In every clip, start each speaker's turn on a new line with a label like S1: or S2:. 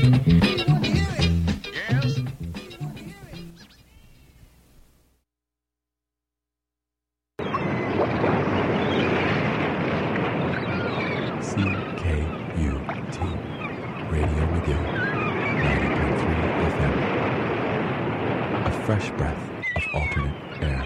S1: Fresh breath of alternate air.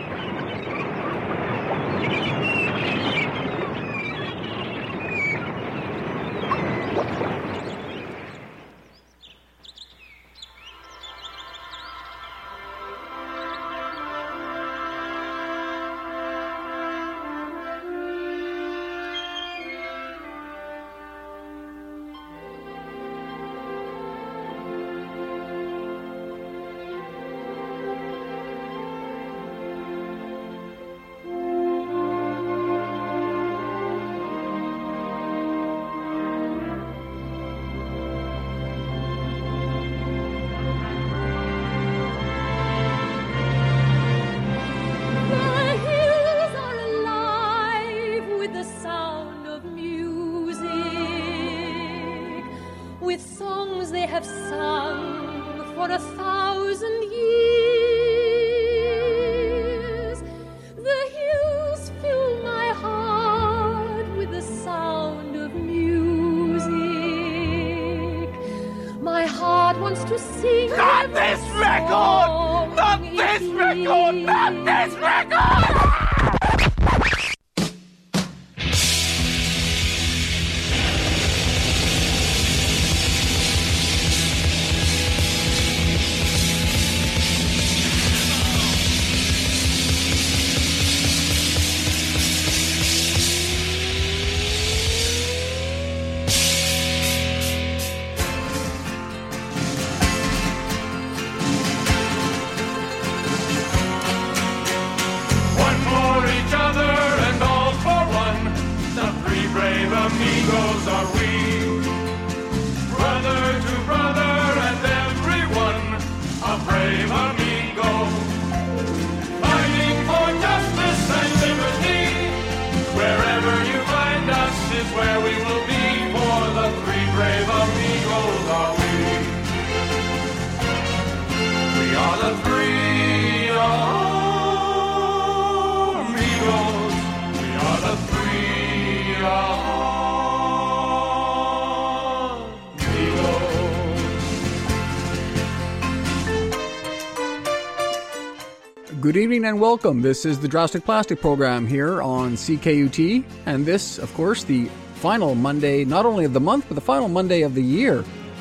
S2: Good evening and welcome. This is the Drastic Plastic program here on CKUT, and this, of course, the final Monday, not only of the month, but the final Monday of the year.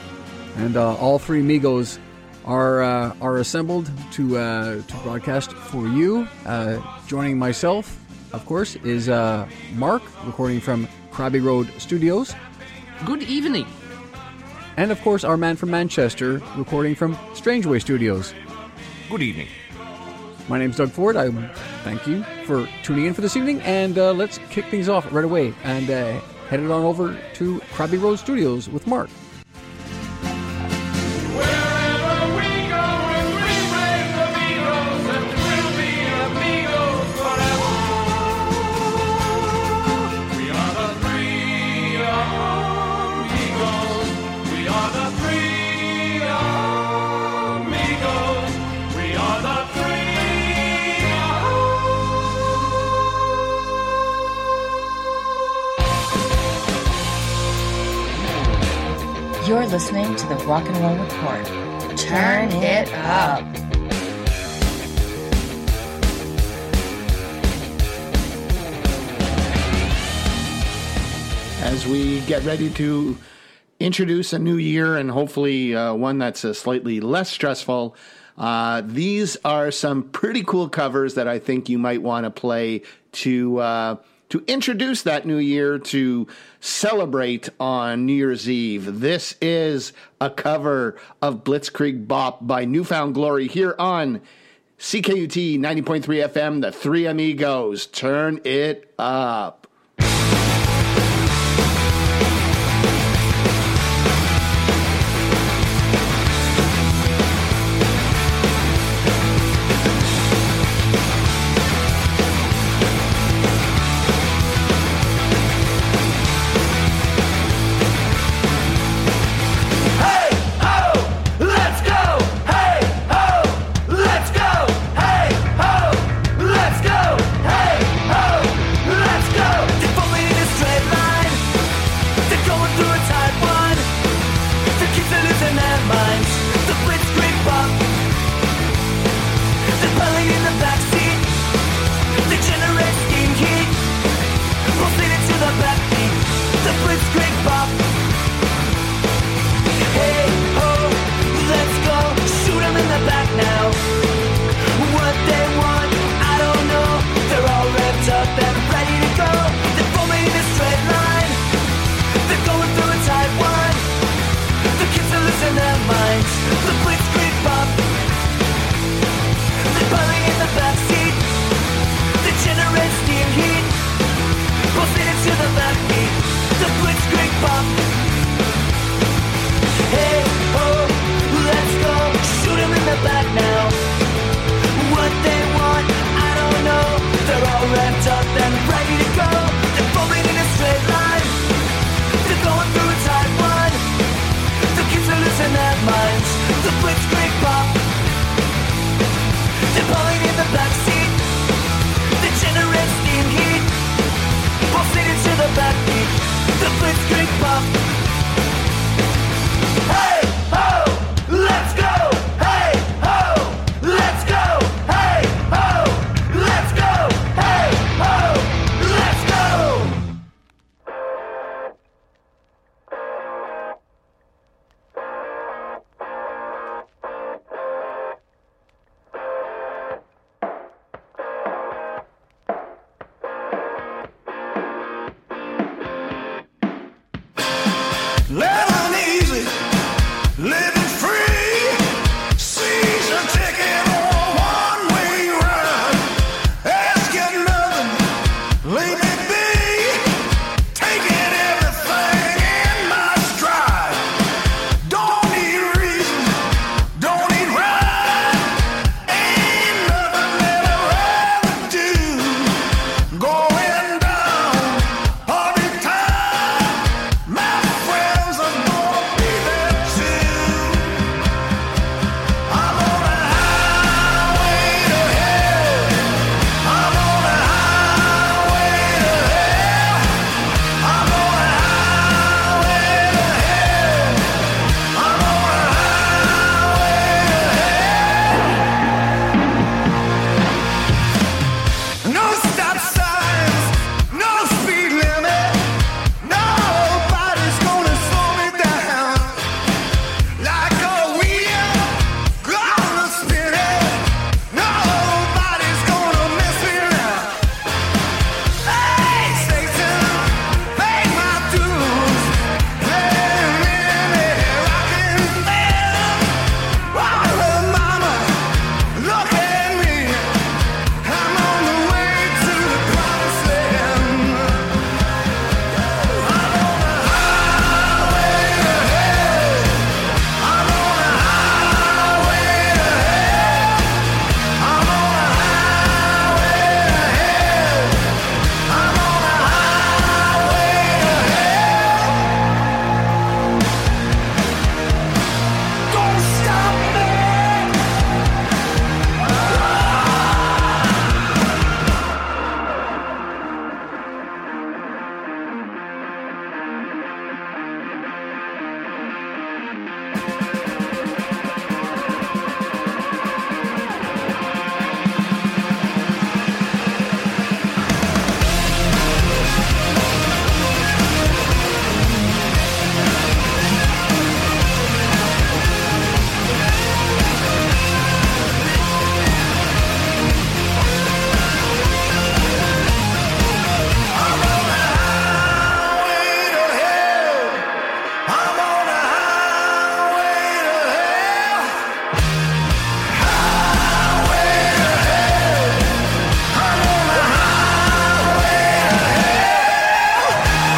S2: And all three Migos are assembled to broadcast for you. Joining myself, of course, is Mark, recording from Krabby Road Studios.
S3: Good evening.
S2: And, of course, our man from Manchester, recording from Strangeway Studios.
S4: Good evening.
S2: My name's Doug Ford. I thank you for tuning in for this evening, and let's kick things off right away and head it on over to Krabby Road Studios with Mark.
S5: You're listening to the Rock and Roll Report. Turn it up.
S6: As we get ready to introduce a new year and hopefully one that's slightly less stressful, these are some pretty cool covers that I think you might want to play to introduce that new year, to celebrate on New Year's Eve. This is a cover of Blitzkrieg Bop by Newfound Glory here on CKUT 90.3 FM, the Three Amigos. Turn it up.
S7: Hey!
S3: losing their minds. The blitzkrieg pop. They're piling in the backseat. They generate steam heat. Pulsing into the backbeat. The blitzkrieg pop. Hey, oh, let's go. Shoot 'em in the back now. What they want, I don't know. They're all wrapped up and ready to go. They're folding in a straight line. They're going through a tight one. The kids are losing their minds. The blitzkrieg pop. They're pulling in the backseat. They generate steam heat. Pulsing into the backbeat. The blitzkrieg pop. Hey, ho, let's go. Hey, ho, let's go. Hey, ho, let's go. Hey, ho, let's go.
S4: Living easy, living free. Season ticket on one-way ride. Asking nothing, leave me be. Taking everything in my stride. Don't need reason, don't need rhyme. Ain't nothing that I'd rather do. Going down all the time. My friends are gonna be there too. I'm on a highway to hell. I'm on a highway to hell. I'm on a highway to hell. I'm on a highway to hell. No stop signs, no speed limit. Nobody's gonna slow me down. Like a wheel, gonna spin it. Nobody's gonna mess me around. Hey, Satan, pay my dues. Playing in a rockin' band. Oh, mama, look at me. I'm on the way to the promised land. I'm on a highway to hell. I'm on a highway to hell. I'm on a highway to hell. I'm on a highway to hell. Don't stop me. I'm on a highway to hell. I'm on a highway to hell. Highway to hell. I'm on a highway to hell.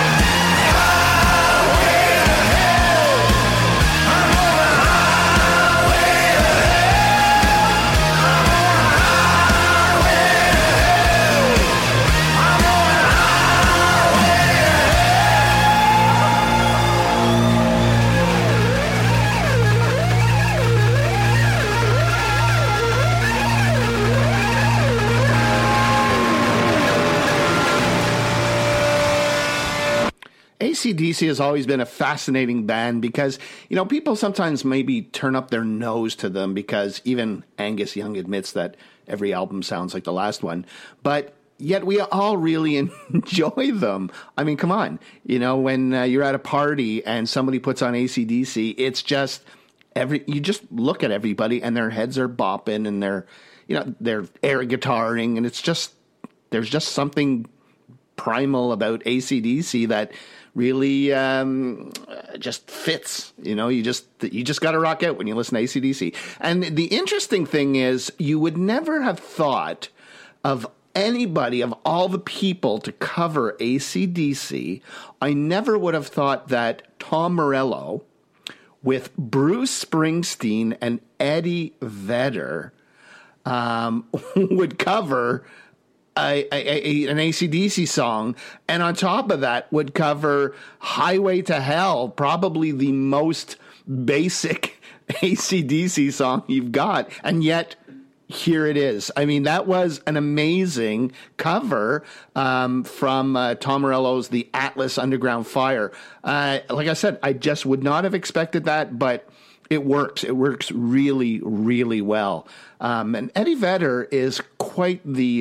S4: Highway to hell. I'm on a highway to hell. I'm on a highway to hell. I'm on a
S6: AC/DC has always been a fascinating band because, people sometimes maybe turn up their nose to them because even Angus Young admits that every album sounds like the last one. But yet we all really enjoy them. I mean, come on. When you're at a party and somebody puts on AC/DC, it's just you just look at everybody and their heads are bopping and they're air guitaring, and it's just there's just something primal about AC/DC that really just fits. You know, you just got to rock out when you listen to AC/DC. And the interesting thing is, you would never have thought of anybody, of all the people, to cover AC/DC. I never would have thought that Tom Morello with Bruce Springsteen and Eddie Vedder would cover an AC/DC song, and on top of that would cover Highway to Hell, probably the most basic AC/DC song you've got, and yet here it is. I mean, that was an amazing cover from Tom Morello's The Atlas Underground Fire. Like I said, I just would not have expected that, but it works. It works really, really well. And Eddie Vedder is quite the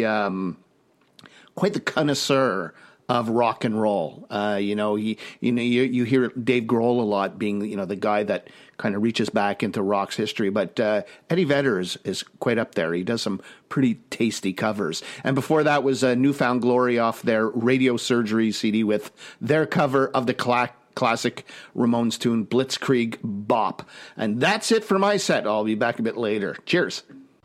S6: connoisseur of rock and roll. You hear Dave Grohl a lot being, the guy that kind of reaches back into rock's history. But Eddie Vedder is quite up there. He does some pretty tasty covers. And before that was Newfound Glory off their Radio Surgery CD with their cover of the classic Ramones tune, Blitzkrieg Bop. And that's it for my set. I'll be back a bit later. Cheers.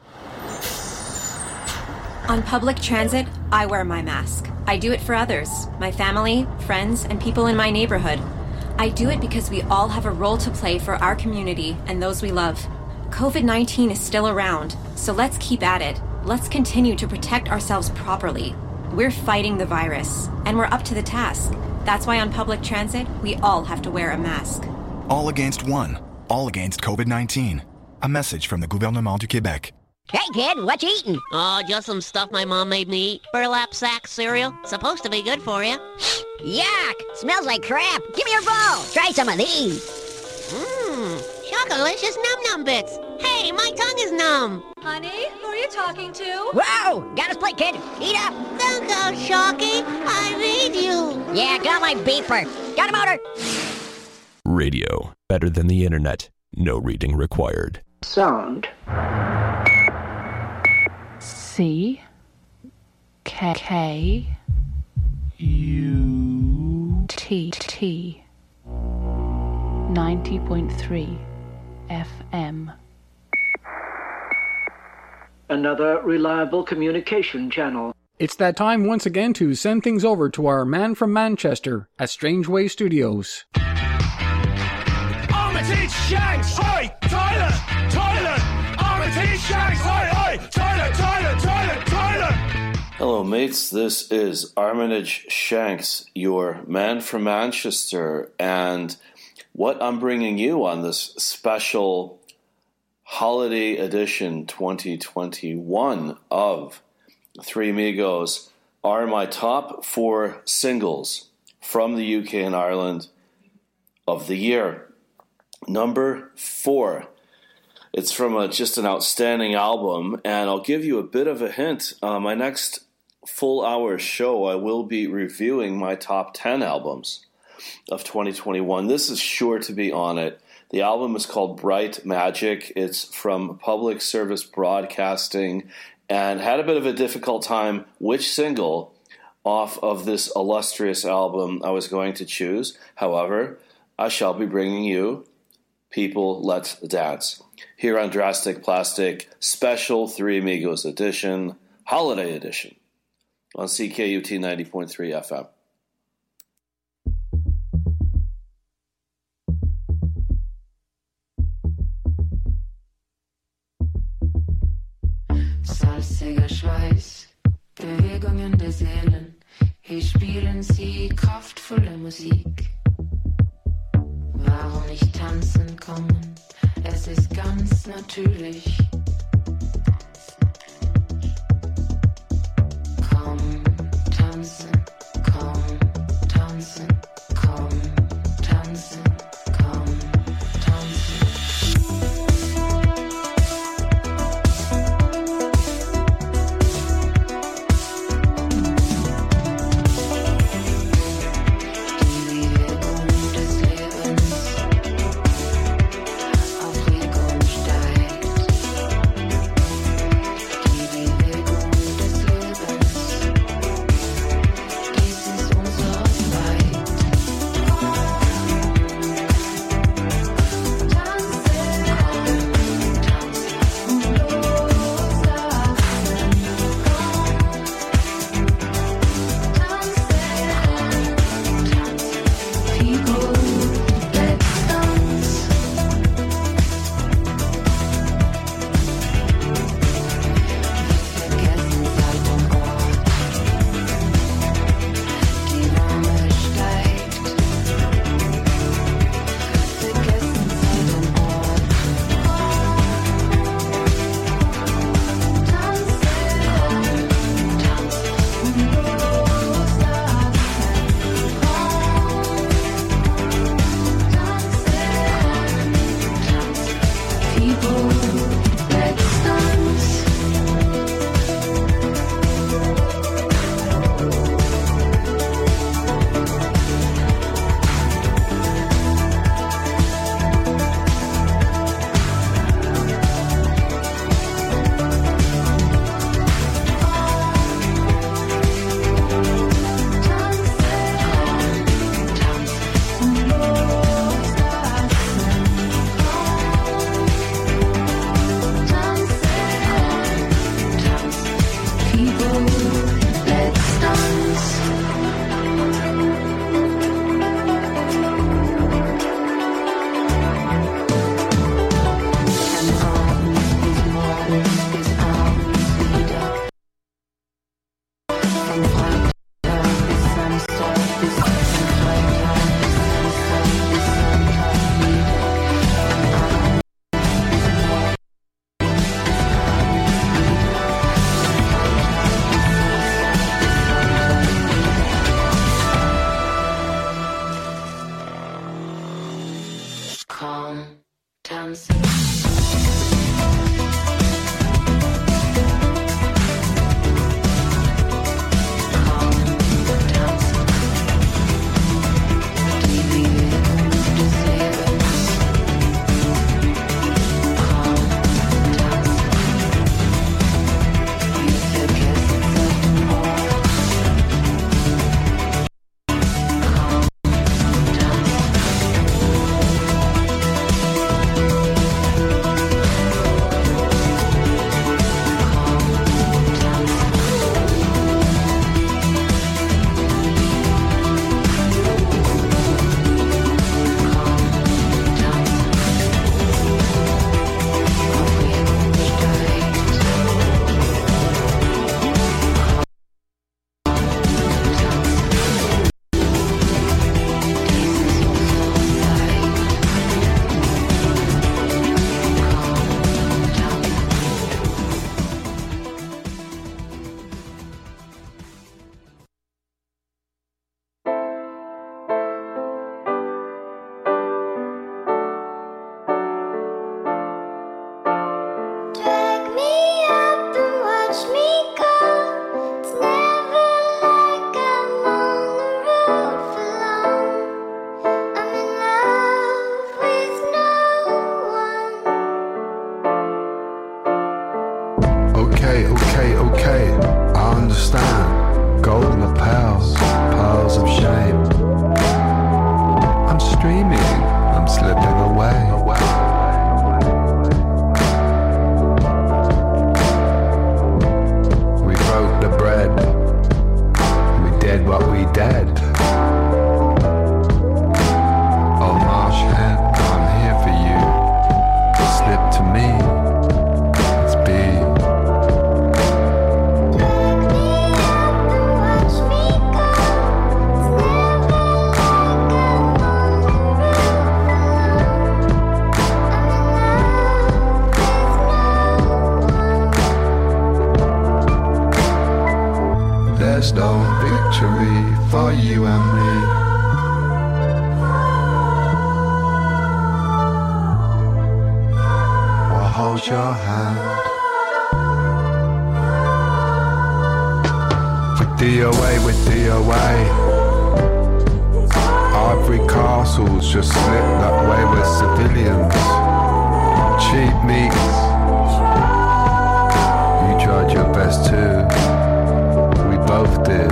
S7: On public transit, I wear my mask. I do it for others, my family, friends, and people in my neighborhood. I do it because we all have a role to play for our community and those we love. COVID-19 is still around, so let's keep at it. Let's continue to protect ourselves properly. We're fighting the virus, and we're up to the task. That's why on public transit, we all have to wear a mask.
S8: All against one. All against COVID-19. A message from the Gouvernement du Québec.
S9: Hey, kid, what you eating?
S10: Oh, just some stuff my mom made me eat. Burlap sack cereal. Supposed to be good for you.
S9: Yuck! Smells like crap. Give me your bowl. Try some of these.
S10: Chocolicious num-num bits. Hey, my tongue is numb.
S11: Honey, who are you talking to?
S9: Whoa! Got us plate, kid. Eat up.
S10: Don't go, Shocky. I need you.
S9: Yeah, got my beeper. Got a motor.
S1: Radio. Better than the internet. No reading required.
S12: Sound.
S13: C K U T 90.3 FM.
S12: Another reliable communication channel.
S2: It's that time once again to send things over to our man from Manchester at Strange Way Studios.
S4: Armitage Shanks! Oi! Tyler! Armitage Shanks! Oi! Tyler!
S14: Hello, mates. This is Armitage Shanks, your man from Manchester, and what I'm bringing you on this special holiday edition 2021 of Three Amigos are my top 4 singles from the UK and Ireland of the year. Number 4. It's from just an outstanding album, and I'll give you a bit of a hint. My next full hour show, I will be reviewing my top 10 albums of 2021. This is sure to be on it. The album is called Bright Magic. It's from Public Service Broadcasting, and had a bit of a difficult time which single off of this illustrious album I was going to choose. However, I shall be bringing you People Let's Dance here on Drastic Plastic Special Three Amigos Edition, Holiday Edition, on CKUT 90.3 FM.
S15: Salziger Schweiß, Bewegungen der Seelen, hier spielen sie kraftvolle Musik. Warum nicht tanzen kommen? Es ist ganz natürlich. Komm, tanzen, komm, tanzen, komm, tanzen, komm, tanzen.
S4: Okay, I understand. Gold in the piles of shame. I'm streaming, I'm slipping away. We broke the bread, we did what we did. Oh marsh hen, I'm here for you. Slip to me. There's no victory for you and me. I'll hold your hand. With DOA. Ivory castles just slip that way with civilians. Cheap meats. You tried your best too. We both did.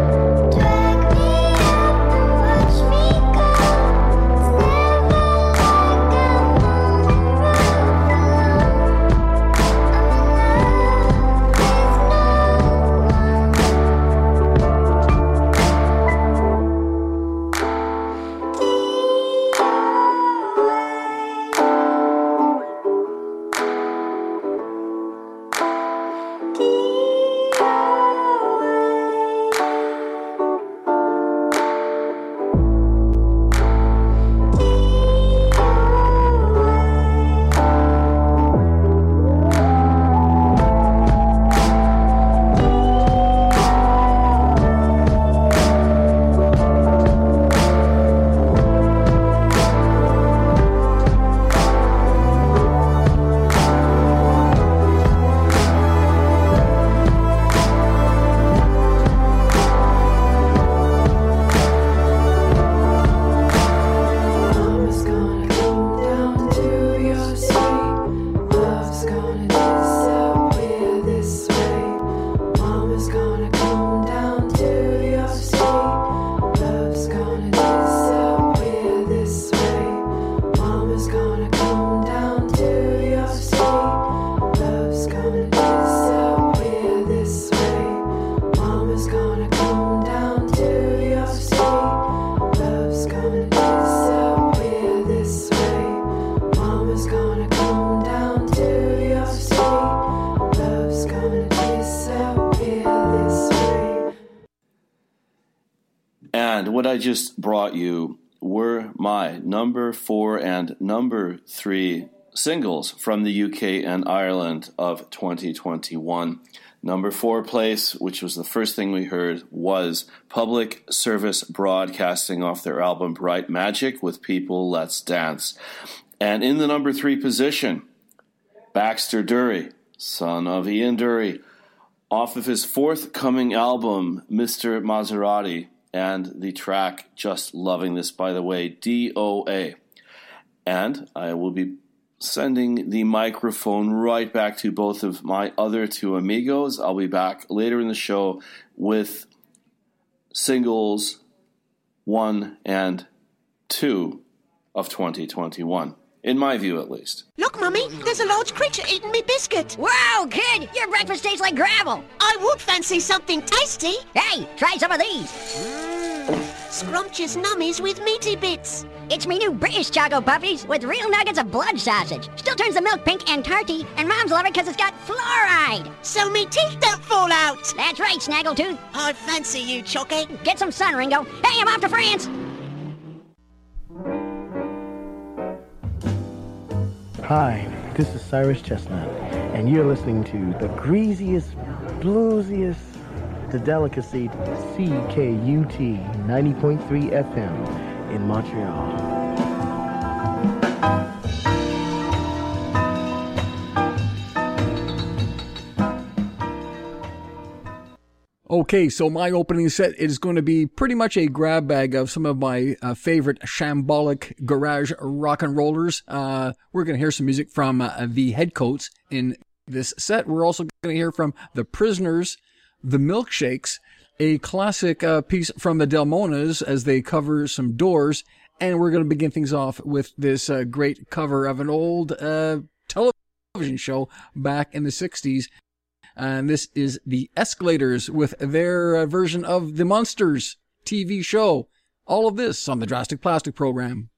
S14: And what I just brought you were my number 4 and number 3 singles from the UK and Ireland of 2021. Number 4 place, which was the first thing we heard, was Public Service Broadcasting off their album Bright Magic with People Let's Dance. And in the number 3 position, Baxter Dury, son of Ian Dury, off of his forthcoming album, Mr. Maserati, and the track Just Loving This, by the way, DOA. And I will be sending the microphone right back to both of my other 2 amigos. I'll be back later in the show with singles 1 and 2 of 2021. In my view, at least.
S10: Look, Mummy, there's a large creature eating me biscuit.
S9: Wow, kid, your breakfast tastes like gravel.
S10: I would fancy something tasty.
S9: Hey, try some of these.
S10: Scrumptious nummies with meaty bits.
S9: It's me new British Choco Puffies with real nuggets of blood sausage. Still turns the milk pink and tarty, and Moms love it because it's got fluoride.
S10: So me teeth don't fall out.
S9: That's right, Snaggletooth.
S10: I fancy you, Chucky.
S9: Get some sun, Ringo. Hey, I'm off to France.
S16: Hi, this is Cyrus Chestnut, and you're listening to the greasiest, bluesiest, the delicacy CKUT 90.3 FM in Montreal.
S2: Okay, so my opening set is going to be pretty much a grab bag of some of my favorite shambolic garage rock and rollers. We're going to hear some music from the Headcoats in this set. We're also going to hear from the Prisoners, the Milkshakes, a classic piece from the Delmonas as they cover some Doors, and we're going to begin things off with this great cover of an old television show back in the 60s. And this is the Escalators with their version of the Monsters TV show. All of this on the Drastic Plastic program.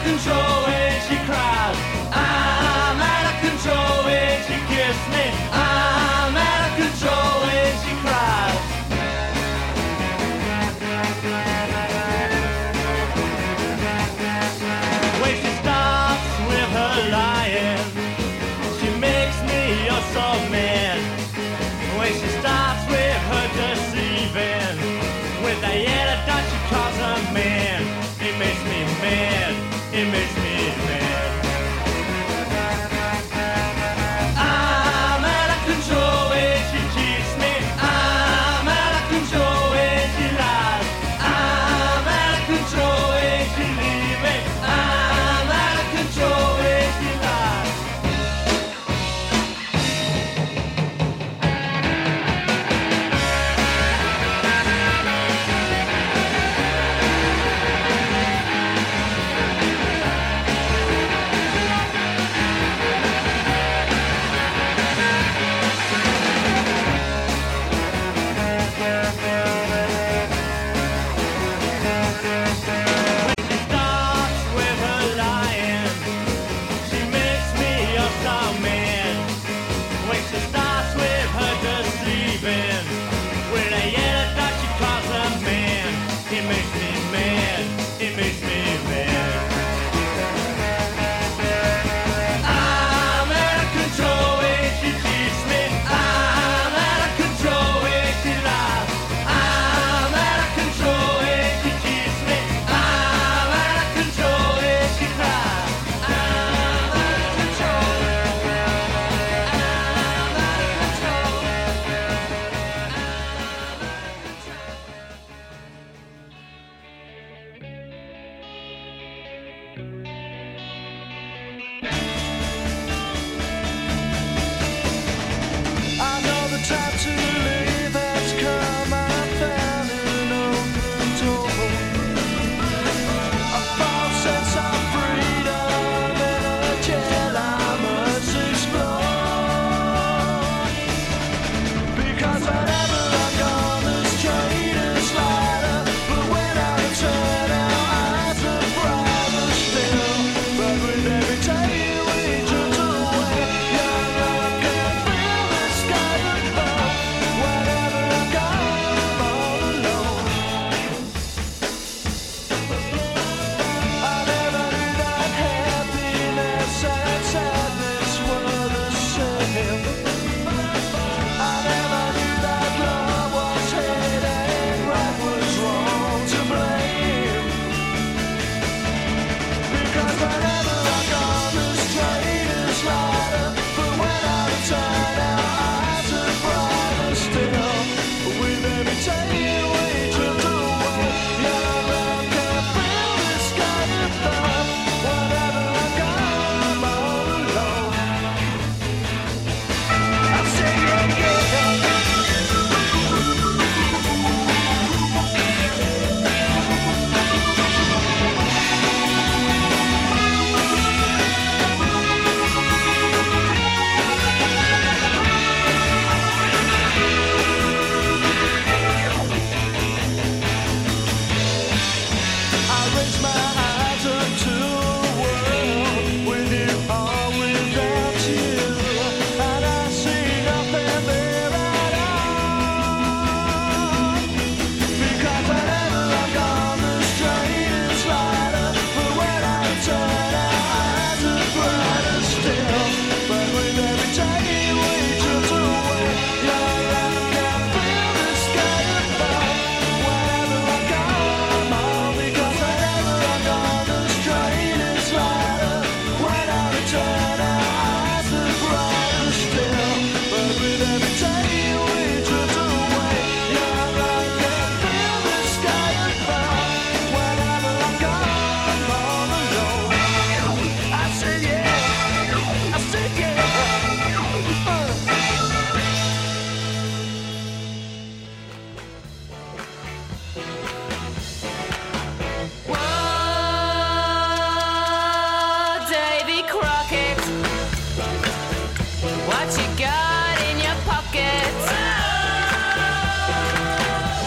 S3: control when she cries. I'm out of control when she kisses me. I'm out of control when she cries. When she stops with her lying, she makes me so mad. When she stops with her deceiving, with the yellow dot she calls a man. It makes me mad, it makes me mad. I'm out of control when she cheats me. I'm out of control when she lies. I'm out of control when she leaves me. I'm out of control when she lies.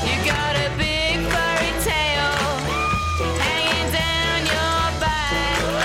S15: Got a big furry tail hanging down your back.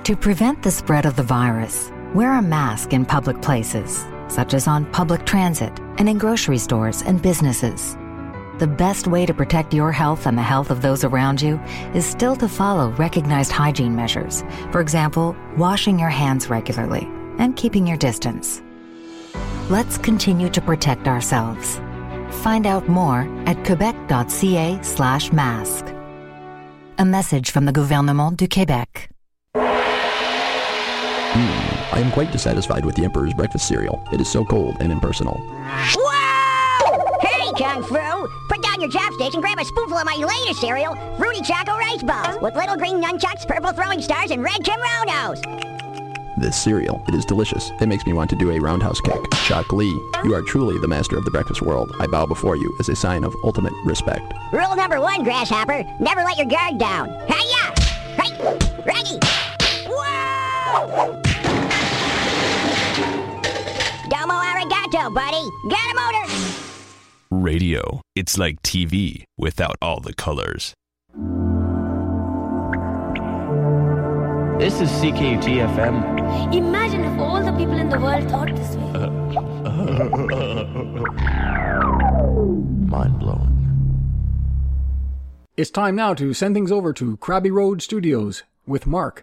S17: To prevent the spread of the virus, wear a mask in public places, such as on public transit and in grocery stores and businesses. The best way to protect your health and the health of those around you is still to follow recognized hygiene measures. For example, washing your hands regularly and keeping your distance. Let's continue to protect ourselves. Find out more at quebec.ca/mask. A message from the Gouvernement du Québec.
S18: I am quite dissatisfied with the Emperor's breakfast cereal. It is so cold and impersonal.
S9: Whoa! Hey, Kung Fu! Put down your chopsticks and grab a spoonful of my latest cereal, Fruity Choco Rice Balls, with little green nunchucks, purple throwing stars, and red Kimronos.
S18: This cereal, it is delicious. It makes me want to do a roundhouse kick. Chuck Lee, you are truly the master of the breakfast world. I bow before you as a sign of ultimate respect.
S9: Rule number 1, Grasshopper, never let your guard down. Hi-ya! Hey! Ready! Whoa! Domo arigato, buddy. Got a motor.
S1: Radio. It's like TV without all the colors.
S19: This is CKUT-FM.
S11: Imagine if all the people in the world thought this way.
S18: Mind-blowing.
S2: It's time now to send things over to Krabby Road Studios with Mark.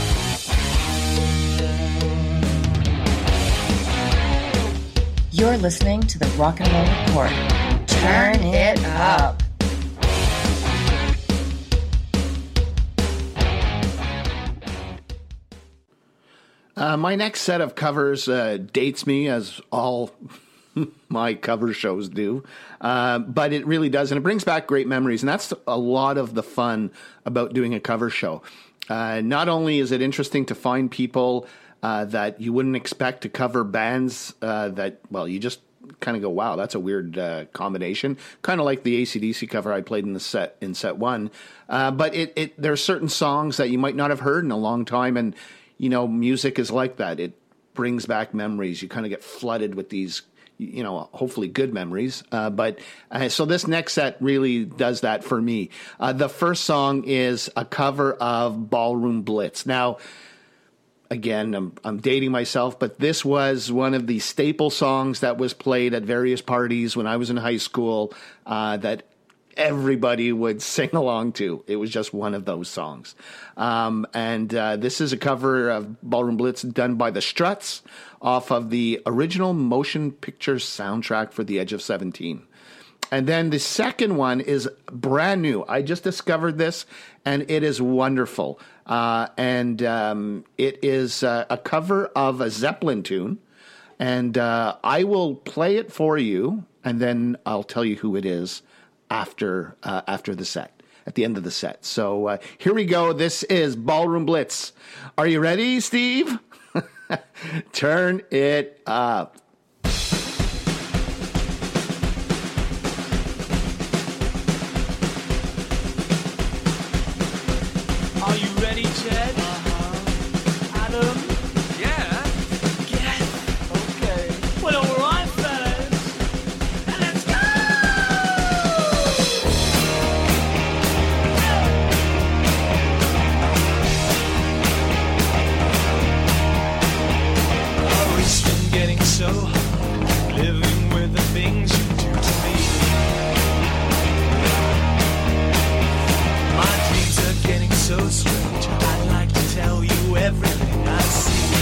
S5: You're listening to the Rock and Roll Report. Turn it up.
S6: My next set of covers dates me, as all my cover shows do, but it really does, and it brings back great memories, and that's a lot of the fun about doing a cover show. Not only is it interesting to find people that you wouldn't expect to cover bands that, well, you just kind of go, wow, that's a weird combination. Kind of like the AC/DC cover I played in set 1. But there are certain songs that you might not have heard in a long time, and you know, music is like that. It brings back memories. You kind of get flooded with these, you know, hopefully good memories. So this next set really does that for me. The first song is a cover of Ballroom Blitz. Now, again, I'm dating myself, but this was one of the staple songs that was played at various parties when I was in high school that everybody would sing along to. It was just one of those songs. This is a cover of Ballroom Blitz done by the Struts off of the original motion picture soundtrack for The Edge of 17. And then the second one is brand new. I just discovered this, and it is wonderful. It is a cover of a Zeppelin tune. And I will play it for you, and then I'll tell you who it is after the set, at the end of the set. So here we go. This is Ballroom Blitz. Are you ready, Steve? Turn it up.
S3: Are you ready, Jed? Adam? Yeah. Yes. Okay. Well, all right, fellas. And let's go! Are we still getting so living with the things you do to me? My dreams are getting so strange. I'd like to tell you everything I see.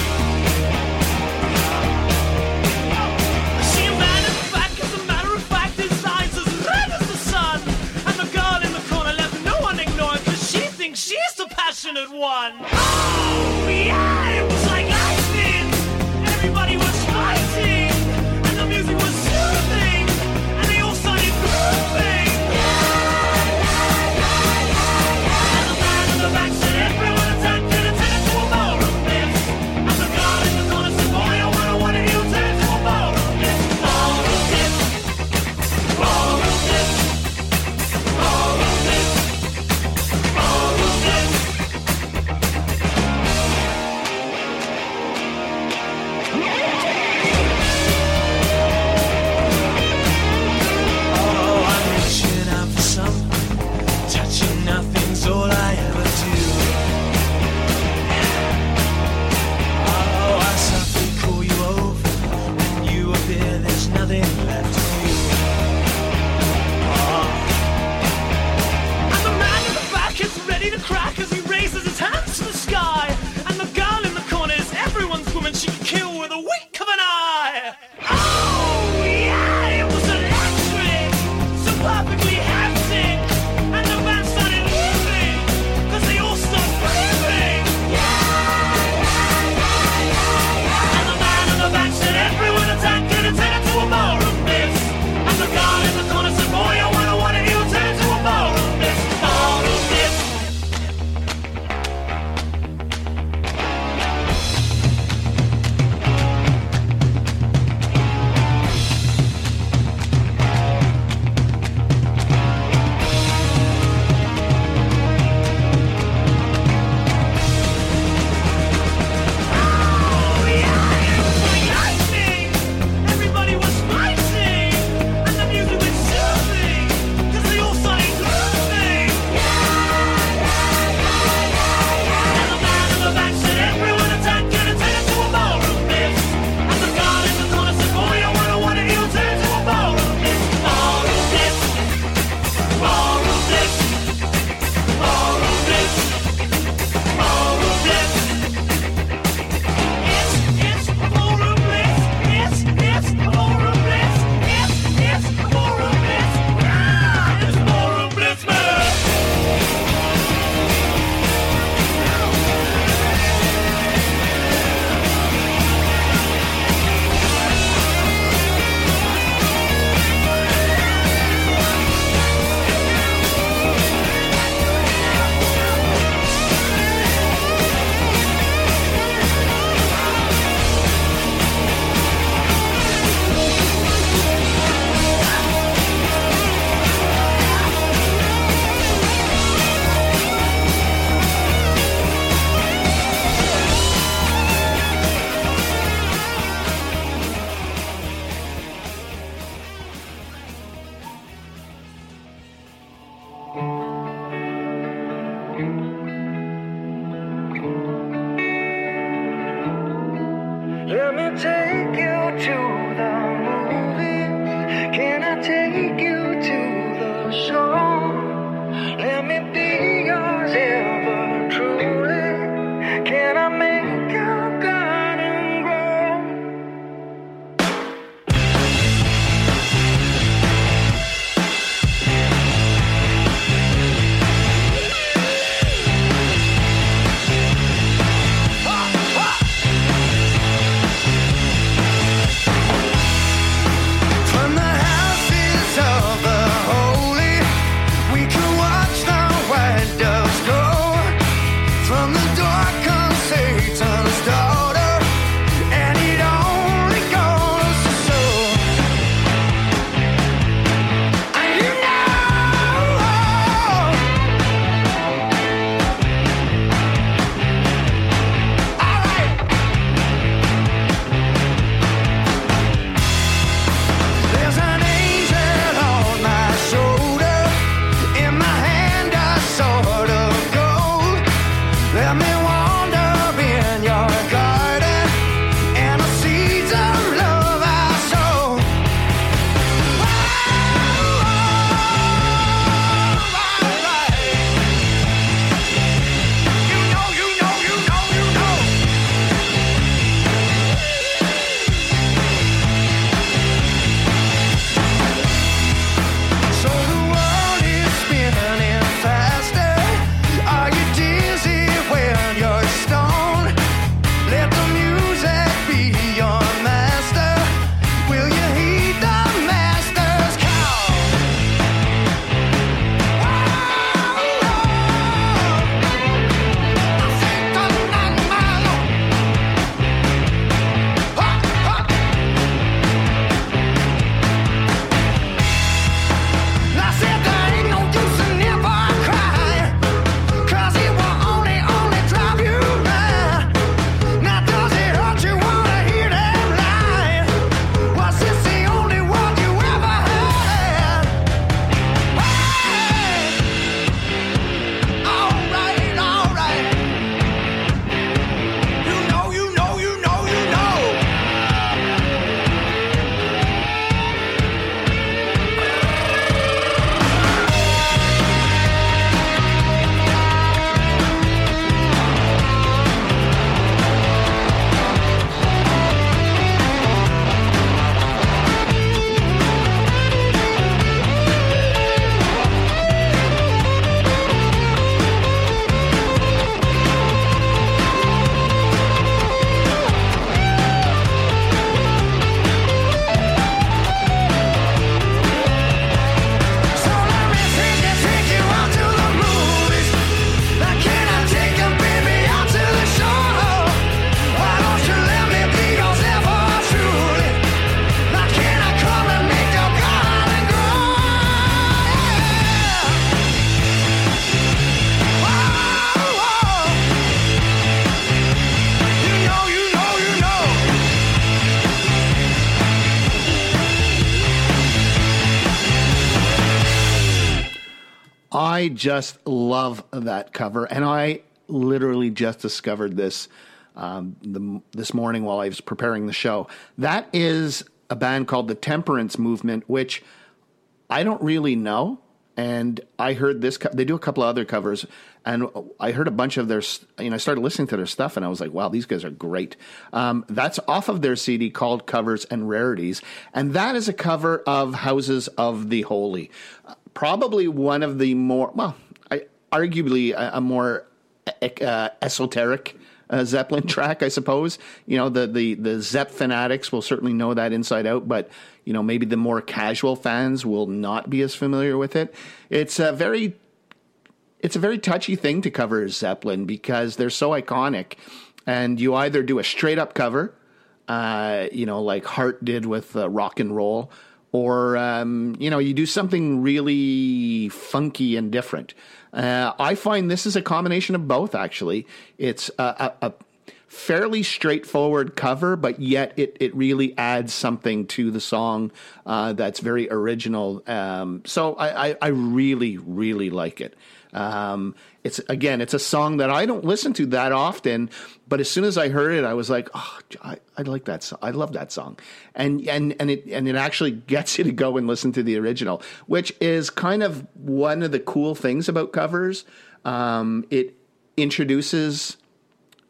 S3: I see a man in the back, as a matter of fact, his eyes as red as the sun. And the girl in the corner left no one ignored, cause she thinks she's the passionate one. Oh, yeah, it was like lightning. Everybody was fighting, and the music was soothing, and they all started grooving.
S4: Can I make your garden grow? From the houses of the holy, we can watch the white doves go. From the door comes Satan's daughter, and it only goes to show. And you know, all right. There's an angel on my shoulder, in my hand a sword of gold. Let me wander in your garden, and the seeds of love I sow. So the world is spinning faster. Are you dizzy when you're stoned? Let the music be your master. Will you heed the master's call? I said there ain't no use in never crying, 'cause it will only drive you mad. Now does it hurt you wanna hear them lie? Was this the only one you ever had? Hey! All right, all right. You know, you know, you know, you know. So let me take you out to the movies. Now can I take you, baby, out to the show? Why don't you let me be yours ever truly? Now can I come and make your garden grow? You know, you know, you know. I just love that cover, and I literally just discovered this this morning while I was preparing the show. That is a band called the Temperance Movement, which I don't really know. And I heard this. They do a couple of other covers, and I heard a bunch of their. I started listening to their stuff, and I was like, "Wow, these guys are great." That's off of their CD called "Covers and Rarities," and that is a cover of "Houses of the Holy." Probably one of the more, arguably a more esoteric Zeppelin track, I suppose. The Zepp fanatics will certainly know that inside out, but maybe the more casual fans will not be as familiar with it. It's a very touchy thing to cover Zeppelin because they're so iconic, and you either do a straight up cover, like Heart did with Rock and Roll, or you do something really funky and different. I find this is a combination of both, actually. It's a fairly straightforward cover, but yet it really adds something to the song that's very original. So I really, really like it. It's a song that I don't listen to that often, but as soon as I heard it, I was like, oh, I like that song. I love that song. And it actually gets you to go and listen to the original, which is kind of one of the cool things about covers. It introduces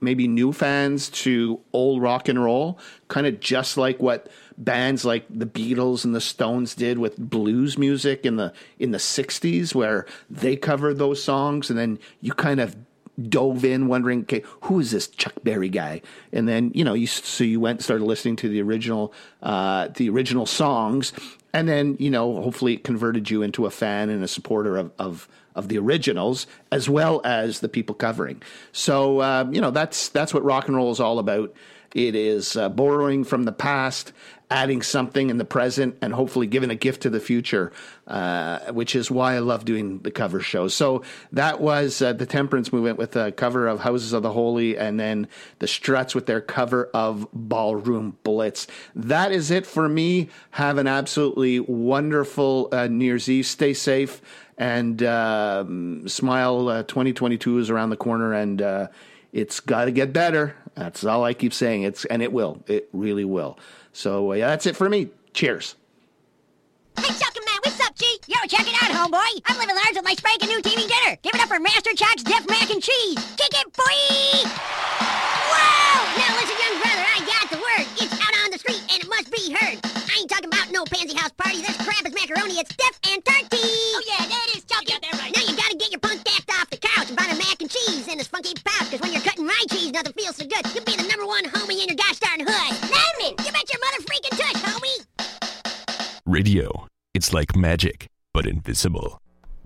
S6: maybe new fans to old rock and roll, kind of just like what bands like the Beatles and the Stones did with blues music in the 60s, where they covered those songs, and then you kind of dove in wondering, okay, who is this Chuck Berry guy? And then, you went and started listening to the original songs, and then, hopefully it converted you into a fan and a supporter of the originals, as well as the people covering. So, that's what rock and roll is all about. It is borrowing from the past, adding something in the present, and hopefully giving a gift to the future, which is why I love doing the cover shows. So that was the Temperance Movement with a cover of Houses of the Holy, and then the Struts with their cover of Ballroom Blitz. That is it for me. Have an absolutely wonderful New Year's Eve. Stay safe, and smile. 2022 is around the corner, and it's got to get better. That's all I keep saying. And it will. It really will. So, that's it for me. Cheers.
S9: Hey, Suckin' Man, what's up, G? Yo, check it out, homeboy. I'm living large with my spanking new TV dinner. Give it up for Master Chuck's Def Mac and Cheese. Kick it, boy! Whoa! Now listen, young brother, I got the word. It's out on the street, and it must be heard. I ain't talking about no pansy house party. This crap is macaroni. It's Def and Turkey. Oh, yeah, that is Chuck. Yeah, that's right. Now you gotta get your punk ass off the couch and buy the mac and cheese in this funky pouch, because when you're cutting my cheese, nothing feels so good. You'll be the number one homie in your gosh darn hood. Lemon! You bet your mother freaking tush, homie!
S1: Radio. It's like magic, but invisible.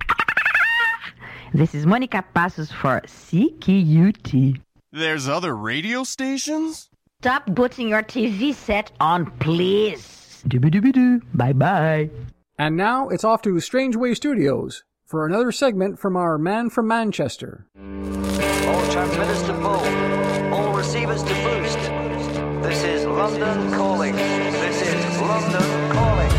S19: This is Monica Passos for CKUT.
S20: There's other radio stations?
S19: Stop putting your TV set on, please. Dooby-dooby-doo. Bye-bye.
S2: And now it's off to Strange Way Studios for another segment from our man from Manchester.
S21: All transmitters to full. All receivers to boost. This is London calling. This is London calling.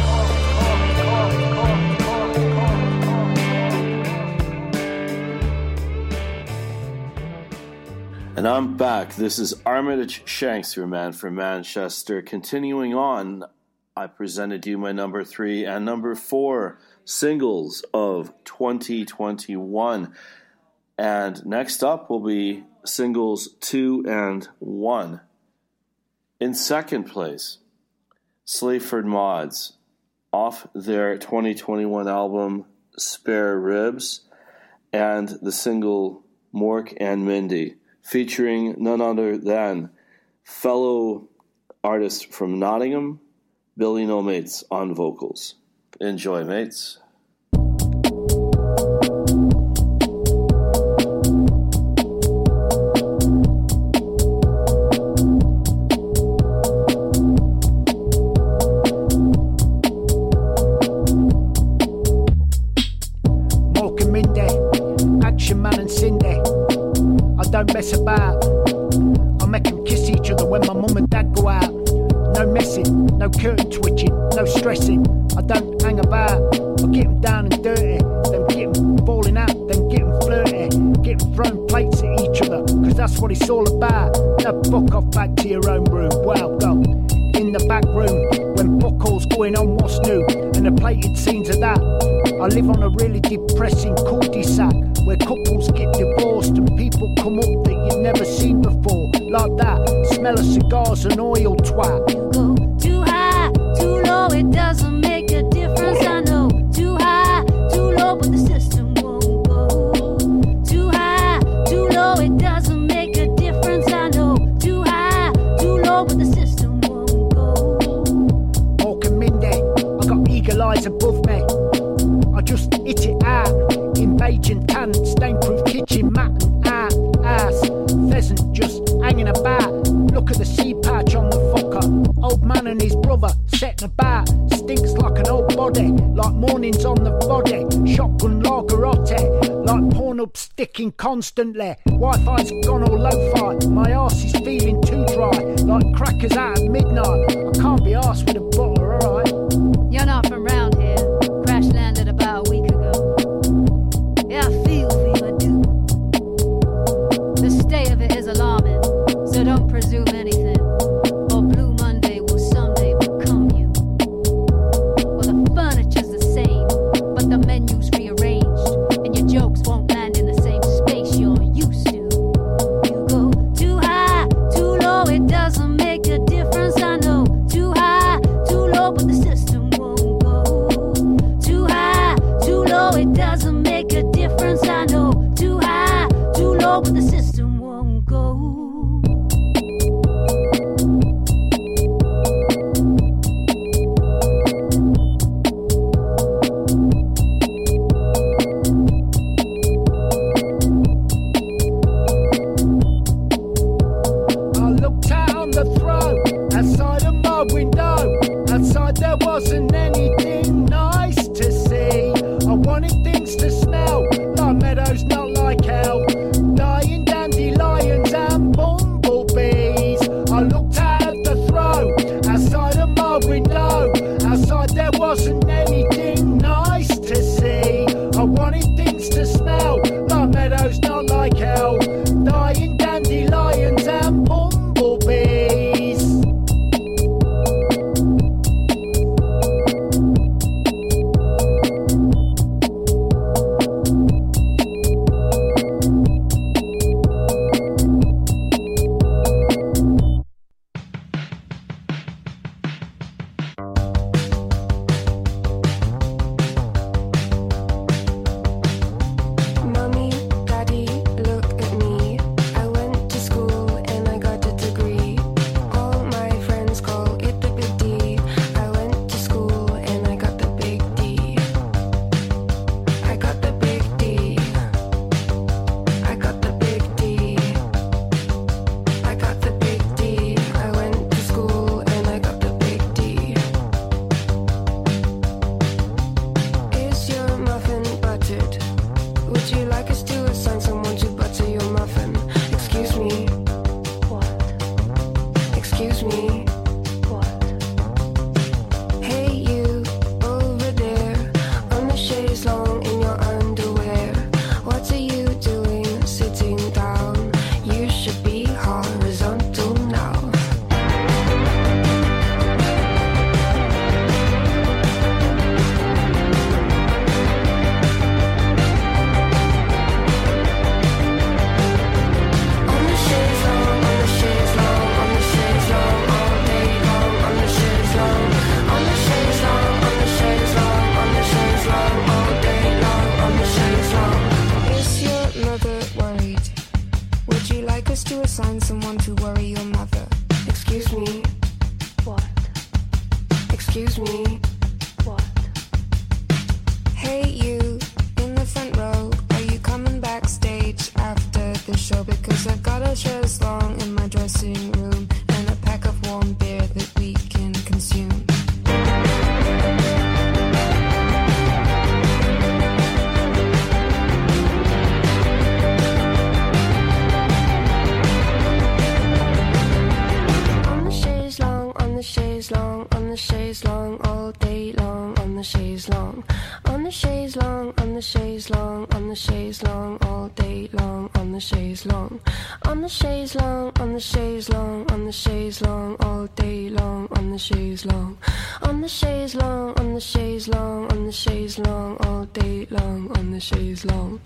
S14: And I'm back. This is Armitage Shanks, your man from Manchester. Continuing on, I presented you my number 3 and number 4 singles of 2021. And next up will be singles 2 and 1. In second place, Slayford Mods, off their 2021 album Spare Ribs, and the single Mork and Mindy, featuring none other than fellow artist from Nottingham, Billy No Mates on vocals. Enjoy, mates.
S22: Mork and Mindy, Action Man and Cindy. I don't mess about. I make them kiss each other when my mum and dad go out. No messing, no curtain twitching, no stressing. I don't hang about. I get them down and dirty, then get them falling out, then get them flirty, get them throwing plates at each other, cause that's what it's all about. Now fuck off back to your own room. Well, go in the back room when buckles going on what's new, and the plated scenes of that. I live on a really depressing cul-de-sac where couples get divorced and people come up that you've never seen before. Like that, smell of cigars and oil twat.
S23: You go too high, too low, it doesn't make a difference, I know. Too high, too low, but the system won't go. Too high, too low, it doesn't make a difference, I know. Too high, too low, but the system won't go.
S22: Mork and Mindy, I got eagle eyes above me. I just hit it out in beige and tan, stain-proof kitchen mat and ass. Pheasant just hanging about. Look at the sea patch on the fucker. Old man and his brother setting about. Stinks like an old body, like mornings on the body. Shotgun lagerotte, like porn up sticking constantly. Wi-Fi's gone all lo-fi. My arse is feeling too dry, like crackers out at midnight. I can't be arsed with a butter, alright?
S23: You're not from round here. Crash landed about a week ago. Yeah, I feel for you, I do. The state of it is alarming, so don't presume anything, or Blue Monday will someday become you. Well, the furniture's the same, but the menu's rearranged, and your jokes won't land in the same space you're used to. You go too high.
S7: to assign someone to worry your mother. Excuse me.
S11: What?
S7: Excuse me.
S11: What?
S7: Hey you, in the front row, are you coming backstage after the show? Because I've got a chaise longue in my dressing room and a pack of warm beer that we can consume. On the chaise longue, on the chaise longue, on the chaise longue, all day long, on the chaise longue. On the chaise longue, on the chaise longue, on the chaise longue, all day long, on the chaise longue. On the chaise longue, on the chaise longue, on the chaise longue, all day long, on the chaise longue. On the chaise longue, on the chaise longue, on the chaise longue, all day long, on the chaise longue.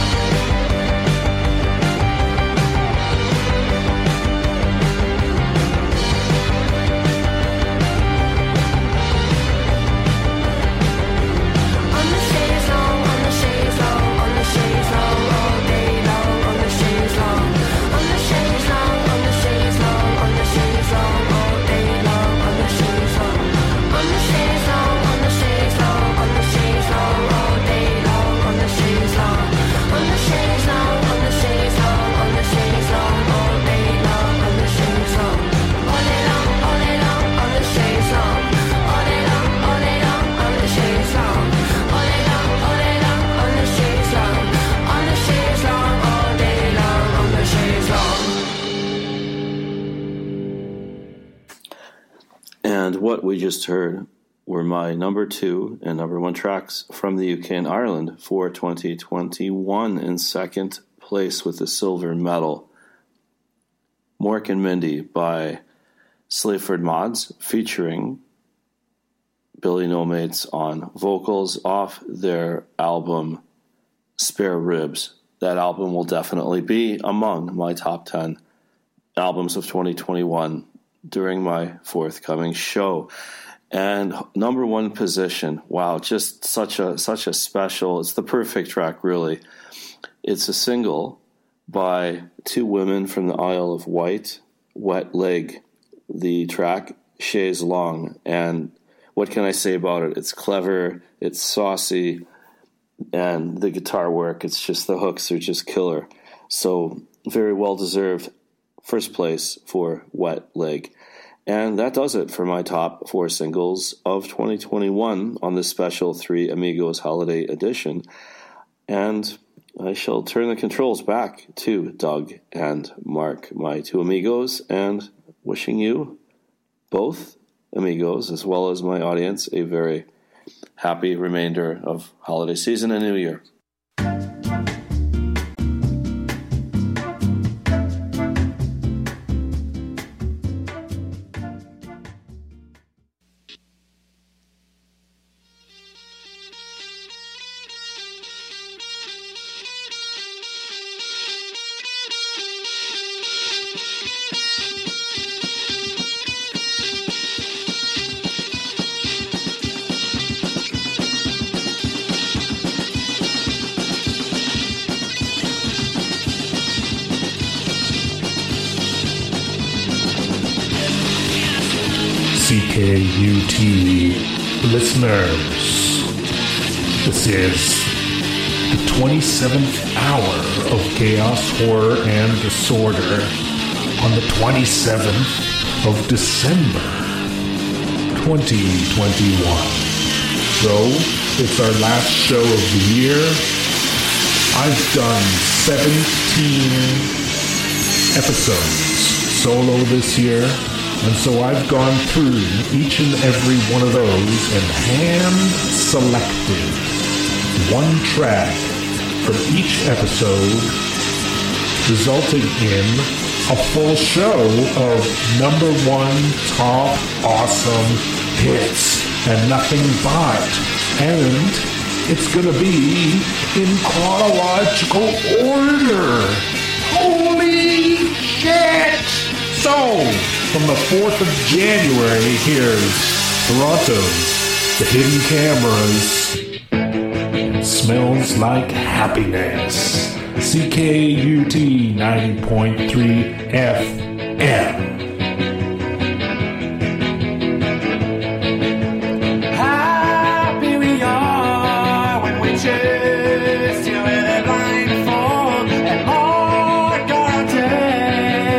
S14: And what we just heard were my number 2 and number 1 tracks from the UK and Ireland for 2021. In second place with the silver medal, Mork and Mindy by Slayford Mods, featuring Billy No Mates on vocals off their album Spare Ribs. That album will definitely be among my top 10 albums of 2021 during my forthcoming show. And number 1 position, wow, just such a special, it's the perfect track, really. It's a single by 2 women from the Isle of Wight, Wet Leg, the track Chaise Longue. And what can I say about it? It's clever, it's saucy, and the guitar work, it's just, the hooks are just killer. So very well deserved first place for Wet Leg. And that does it for my top 4 singles of 2021 on this special 3 Amigos Holiday Edition. And I shall turn the controls back to Doug and Mark, my 2 amigos, and wishing you both amigos, as well as my audience, a very happy remainder of holiday season and New Year.
S8: CKUT listeners, this is the 27th hour of chaos, horror, and disorder on the 27th of December, 2021. So, it's our last show of the year. I've done 17 episodes solo this year. And so I've gone through each and every one of those and hand-selected 1 track from each episode, resulting in a full show of number 1 top awesome hits and nothing but. And it's going to be in chronological order. Holy shit! So, from the 4th of January, here's Toronto's The Hidden Cameras. Smells Like Happiness. CKUT 90.3 FM.